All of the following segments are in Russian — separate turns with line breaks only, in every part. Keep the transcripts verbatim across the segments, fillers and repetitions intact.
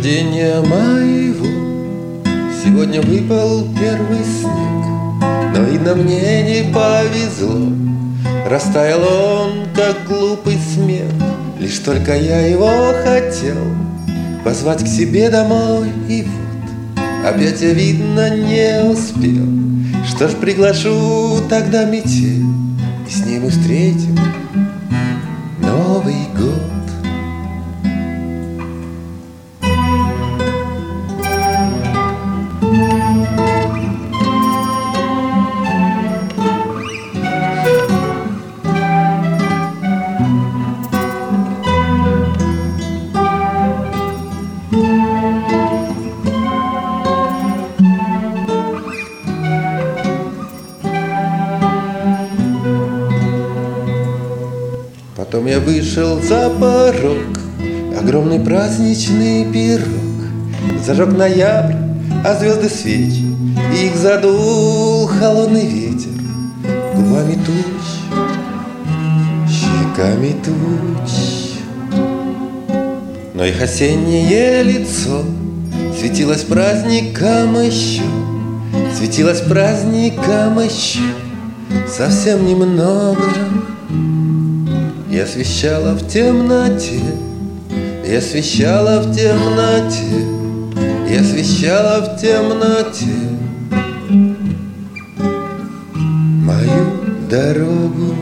рождения моего сегодня выпал первый снег, но, видно, мне не повезло. Растаял он, как глупый смех. Лишь только я его хотел позвать к себе домой, и вот опять я, видно, не успел. Что ж, приглашу тогда метель, и с ней мы встретим Новый год. Потом я вышел за порог, огромный праздничный пирог. Зажег ноябрь, а звезды свечи, и их задул холодный ветер. Губами туч, щеками туч, но их осеннее лицо светилось праздником еще, светилось праздником еще совсем немного. И освещала в темноте, и освещала в темноте, и освещала в темноте мою дорогу.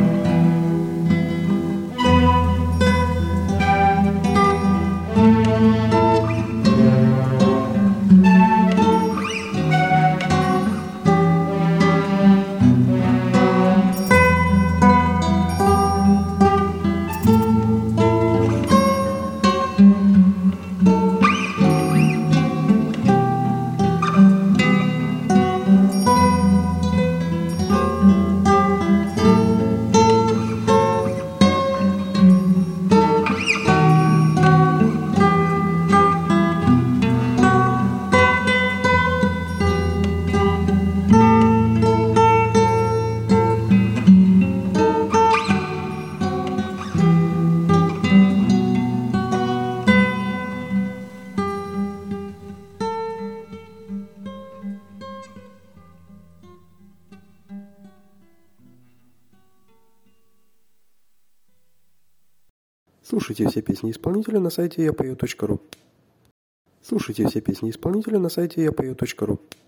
Слушайте все песни исполнителя на сайте я пою точка ру. Слушайте все песни исполнителя на сайте я пою точка ру.